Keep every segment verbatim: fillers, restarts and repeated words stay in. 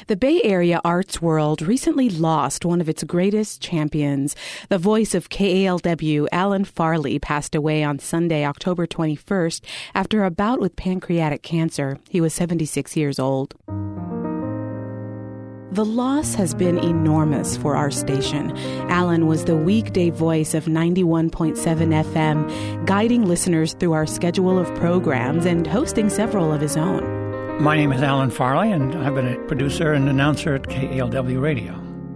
The Bay Area arts world recently lost one of its greatest champions. The voice of K A L W, Alan Farley, passed away on Sunday, October twenty-first, after a bout with pancreatic cancer. He was seventy-six years old. The loss has been enormous for our station. Alan was the weekday voice of ninety-one point seven F M, guiding listeners through our schedule of programs and hosting several of his own. My name is Alan Farley, and I've been a producer and announcer at K A L W Radio.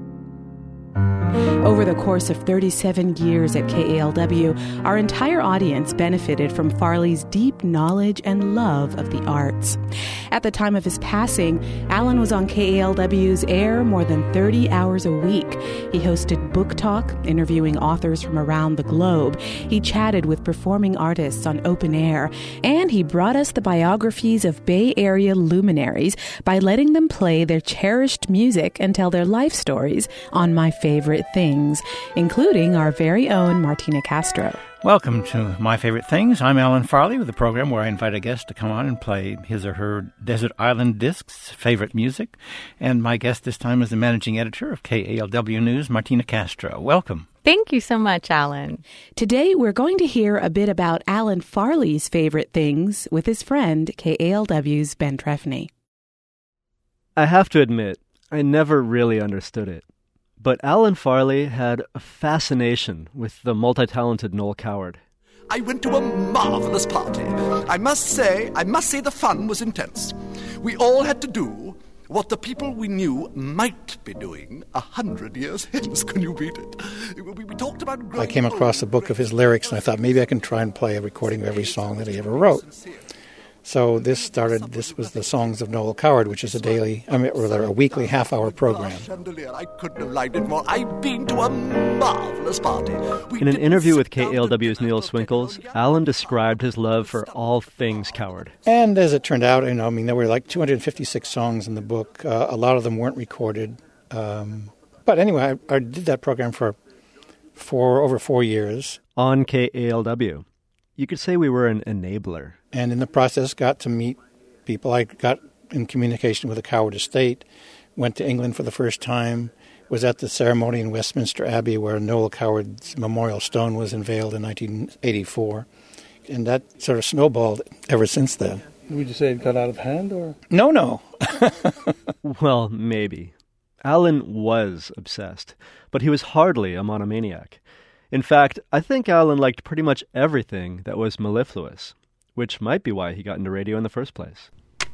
Over the course of thirty-seven years at K A L W, our entire audience benefited from Farley's deep knowledge and love of the arts. At the time of his passing, Alan was on K A L W's air more than thirty hours a week. He hosted Book Talk, interviewing authors from around the globe. He chatted with performing artists on open air. And he brought us the biographies of Bay Area luminaries by letting them play their cherished music and tell their life stories on My Favorite Things, including our very own Martina Castro. Welcome to My Favorite Things. I'm Alan Farley with a program where I invite a guest to come on and play his or her Desert Island Discs favorite music. And my guest this time is the managing editor of K A L W News, Martina Castro. Welcome. Thank you so much, Alan. Today we're going to hear a bit about Alan Farley's favorite things with his friend, K A L W's Ben Trefny. I have to admit, I never really understood it. But Alan Farley had a fascination with the multi-talented Noel Coward. I went to a marvelous party. I must say, I must say the fun was intense. We all had to do what the people we knew might be doing a hundred years hence. Can you beat it? We, we talked about... I came across a book of his lyrics, and I thought maybe I can try and play a recording of every song that he ever wrote. So this started, this was the Songs of Noel Coward, which is a daily, I mean, or a weekly half-hour program. I couldn't have liked it more. I've been to a marvelous party. In an interview with K A L W's Neil Swinkles, Alan described his love for all things Coward. And as it turned out, you know, I mean, there were like two hundred fifty-six songs in the book. Uh, a lot of them weren't recorded. Um, but anyway, I, I did that program for for over four years. On K A L W. You could say we were an enabler. And in the process, got to meet people. I got in communication with the Coward estate, went to England for the first time, was at the ceremony in Westminster Abbey where Noel Coward's memorial stone was unveiled in nineteen eighty-four. And that sort of snowballed ever since then. Would you say it got out of hand, or? No, no. Well, maybe. Alan was obsessed, but he was hardly a monomaniac. In fact, I think Alan liked pretty much everything that was mellifluous, which might be why he got into radio in the first place.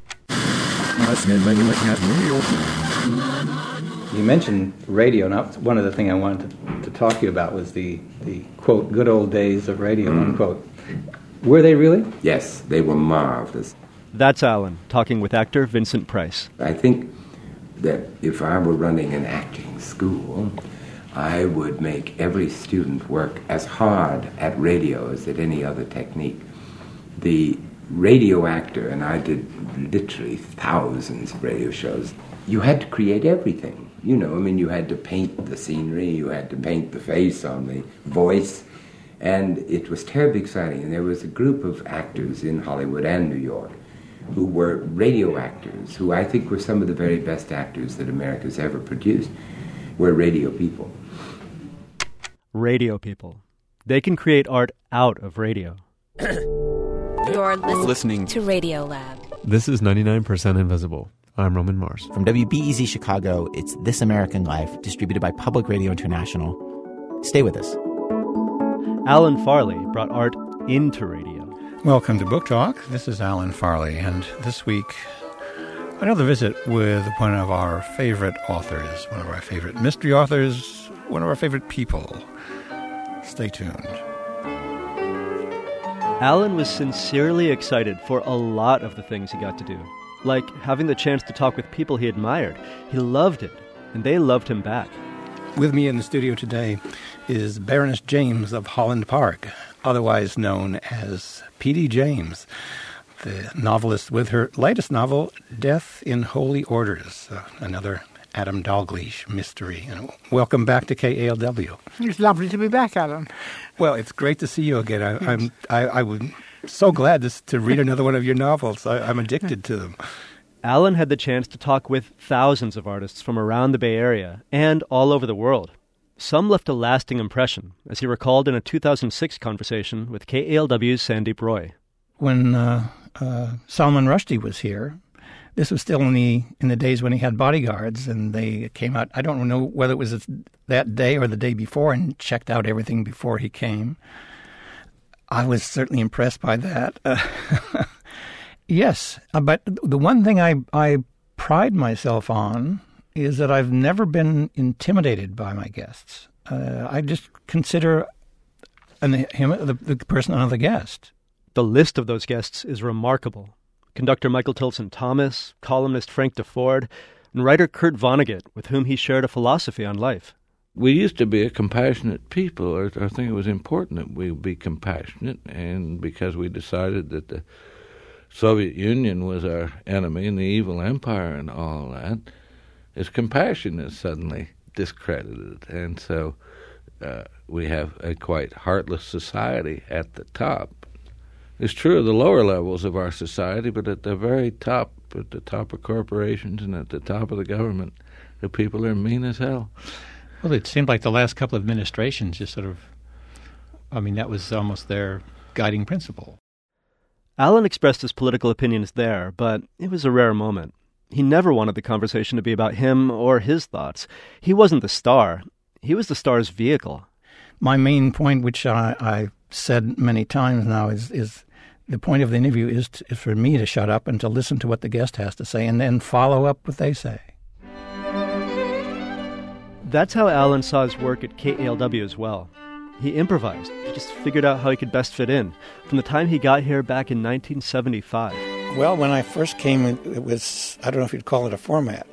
You mentioned radio, and one of the things I wanted to, to talk to you about was the, the, quote, good old days of radio, mm. unquote. Were they really? Yes, they were marvelous. That's Alan, talking with actor Vincent Price. I think that if I were running an acting school, I would make every student work as hard at radio as at any other technique. The radio actor, and I did literally thousands of radio shows, you had to create everything. You know, I mean, you had to paint the scenery, you had to paint the face on the voice, and it was terribly exciting. And there was a group of actors in Hollywood and New York who were radio actors, who I think were some of the very best actors that America's ever produced, were radio people. Radio people. They can create art out of radio. You're listening, listening to Radio Lab. This is ninety-nine percent Invisible. I'm Roman Mars. From W B E Z Chicago, it's This American Life, distributed by Public Radio International. Stay with us. Alan Farley brought art into radio. Welcome to Book Talk. This is Alan Farley, and this week, another visit with one of our favorite authors, one of our favorite mystery authors, one of our favorite people. Stay tuned. Alan was sincerely excited for a lot of the things he got to do, like having the chance to talk with people he admired. He loved it, and they loved him back. With me in the studio today is Baroness James of Holland Park, otherwise known as P D James, the novelist with her latest novel, Death in Holy Orders, uh, another Adam Dalgleish mystery. And welcome back to K A L W. It's lovely to be back, Alan. Well, it's great to see you again. I, I'm I, I was so glad to, to read another one of your novels. I, I'm addicted to them. Alan had the chance to talk with thousands of artists from around the Bay Area and all over the world. Some left a lasting impression, as he recalled in a two thousand six conversation with K A L W's Sandeep Roy. When uh, uh, Salman Rushdie was here, this was still in the in the days when he had bodyguards, and they came out. I don't know whether it was that day or the day before, and checked out everything before he came. I was certainly impressed by that. Uh, yes, uh, but the one thing I, I pride myself on is that I've never been intimidated by my guests. Uh, I just consider an, him the, the person another guest. The list of those guests is remarkable. Conductor Michael Tilson Thomas, columnist Frank DeFord, and writer Kurt Vonnegut, with whom he shared a philosophy on life. We used to be a compassionate people, or I think it was important that we be compassionate, and because we decided that the Soviet Union was our enemy and the evil empire and all that, is compassion is suddenly discredited. And so uh, we have a quite heartless society at the top. It's true of the lower levels of our society, but at the very top, at the top of corporations and at the top of the government, the people are mean as hell. Well, it seemed like the last couple of administrations just sort of, I mean, that was almost their guiding principle. Alan expressed his political opinions there, but it was a rare moment. He never wanted the conversation to be about him or his thoughts. He wasn't the star. He was the star's vehicle. My main point, which I, I said many times now, is, is the point of the interview is, to, is for me to shut up and to listen to what the guest has to say and then follow up what they say. That's how Alan saw his work at K A L W as well. He improvised. He just figured out how he could best fit in, from the time he got here back in nineteen seventy-five. Well, when I first came, it was, I don't know if you'd call it a format.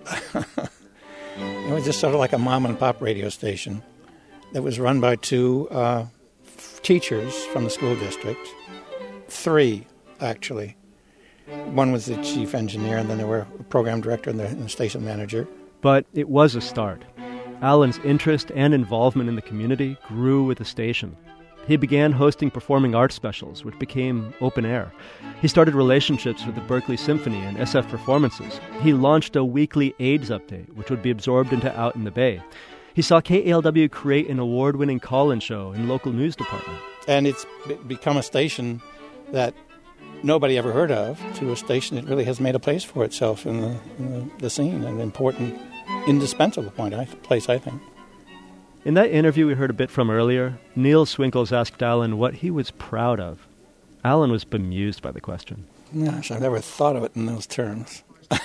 It was just sort of like a mom-and-pop radio station that was run by two uh, teachers from the school district. Three, actually. One was the chief engineer, and then there were a program director and the, and the station manager. But it was a start. Alan's interest and involvement in the community grew with the station. He began hosting performing arts specials, which became open air. He started relationships with the Berkeley Symphony and S F Performances. He launched a weekly AIDS update, which would be absorbed into Out in the Bay. He saw K A L W create an award-winning call-in show in local news department. And it's become a station that nobody ever heard of, to a station that really has made a place for itself in the, in the, the scene, an important, indispensable point, I, place, I think. In that interview we heard a bit from earlier, Neil Swinkles asked Alan what he was proud of. Alan was bemused by the question. Gosh, I've never thought of it in those terms.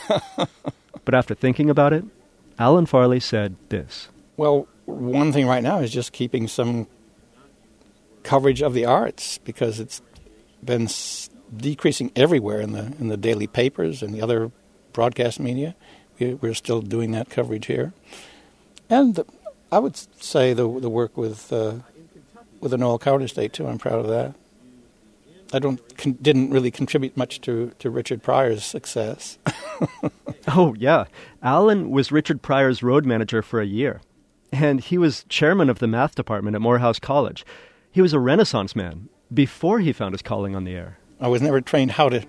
But after thinking about it, Alan Farley said this. Well, one thing right now is just keeping some coverage of the arts, because it's been s- decreasing everywhere in the in the daily papers and the other broadcast media. We, we're still doing that coverage here. And the, I would say the the work with uh, with the Noel Coward estate too. I'm proud of that. I don't con- didn't really contribute much to, to Richard Pryor's success. Oh yeah, Alan was Richard Pryor's road manager for a year, and he was chairman of the math department at Morehouse College. He was a Renaissance man before he found his calling on the air. I was never trained how to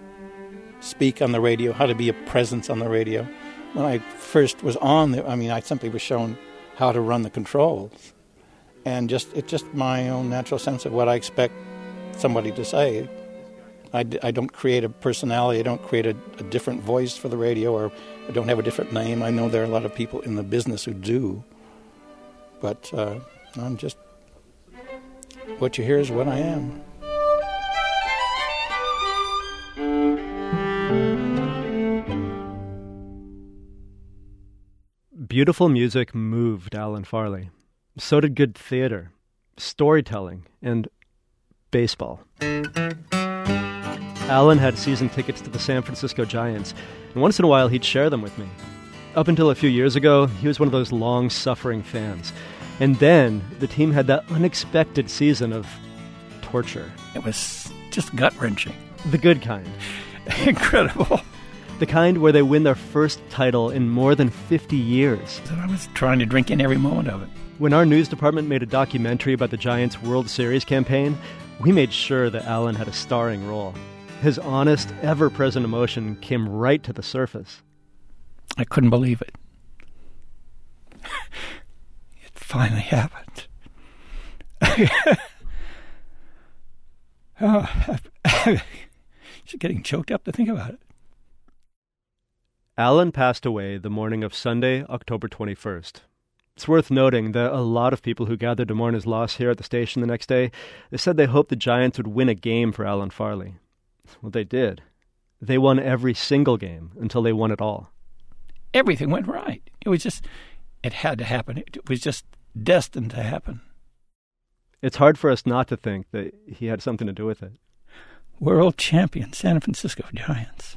speak on the radio, how to be a presence on the radio. When I first was on, the, I mean, I simply was shown how to run the controls, and just it's just my own natural sense of what I expect somebody to say. I, d- I don't create a personality. I don't create a, a different voice for the radio, or I don't have a different name. I know there are a lot of people in the business who do, but uh, I'm just, what you hear is what I am. Beautiful music moved Alan Farley. So did good theater, storytelling, and baseball. Alan had season tickets to the San Francisco Giants, and once in a while he'd share them with me. Up until a few years ago, he was one of those long-suffering fans. And then the team had that unexpected season of torture. It was just gut-wrenching. The good kind. Incredible. The kind where they win their first title in more than fifty years. I was trying to drink in every moment of it. When our news department made a documentary about the Giants' World Series campaign, we made sure that Alan had a starring role. His honest, ever-present emotion came right to the surface. I couldn't believe it. It finally happened. Oh, I'm just getting choked up to think about it. Alan passed away the morning of Sunday, October twenty-first. It's worth noting that a lot of people who gathered to mourn his loss here at the station the next day, they said they hoped the Giants would win a game for Alan Farley. Well, they did. They won every single game until they won it all. Everything went right. It was just, it had to happen. It was just destined to happen. It's hard for us not to think that he had something to do with it. World champion San Francisco Giants.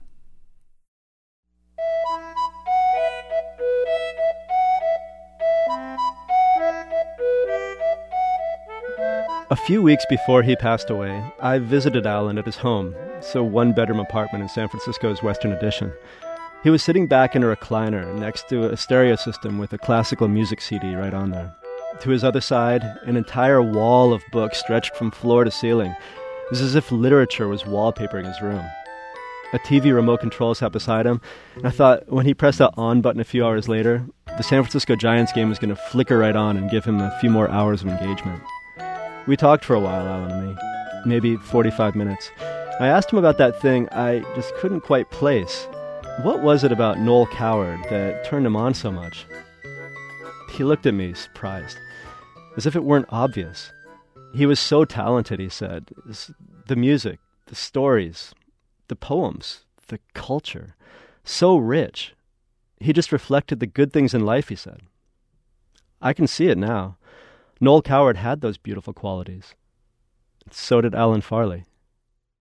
A few weeks before he passed away, I visited Alan at his home. It's a one-bedroom apartment in San Francisco's Western Addition. He was sitting back in a recliner next to a stereo system with a classical music C D right on there. To his other side, an entire wall of books stretched from floor to ceiling. It was as if literature was wallpapering his room. A T V remote control sat beside him, and I thought when he pressed that on button a few hours later, the San Francisco Giants game was going to flicker right on and give him a few more hours of engagement. We talked for a while, Alan and me, maybe forty-five minutes. I asked him about that thing I just couldn't quite place. What was it about Noel Coward that turned him on so much? He looked at me, surprised, as if it weren't obvious. He was so talented, he said. The music, the stories, the poems, the culture, so rich. He just reflected the good things in life, he said. I can see it now. Noel Coward had those beautiful qualities. So did Alan Farley.